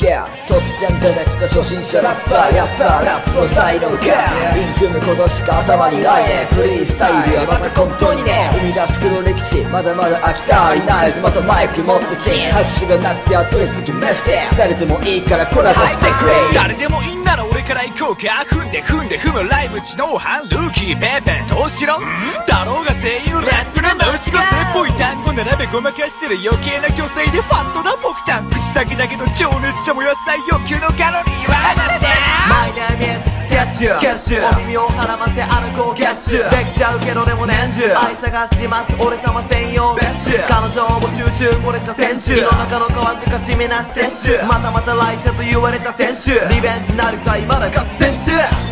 Yeah 突然出てきた初心者ラッパーやっぱラップの才能かイン組むことしか頭にないねフリースタイルはまた本当にね生み出す黒歴史まだまだ飽き足りないまたマイク持ってシーン拍手がなきゃ取り付きまして誰でもいいからコラボしてくれ誰でもいいんなら俺から行こうか踏んで踏むライブ知能犯ルーキーペーペーどうしろだろうが全員ラップの申し子それっぽい単語並べごまかしてる余計な虚勢でファントだ僕ちゃん口先だけの情熱じゃ燃やさない欲求のカロリーは離して My name is キャッシュお耳を絡ませアルコーキャッシュできちゃうけどでも年中愛探してます俺様専用ベンチ彼女も集中これじゃ戦中世の中の河津勝ち目なし撤収またまた来世と言われた選手リベンジなるか今だ合戦中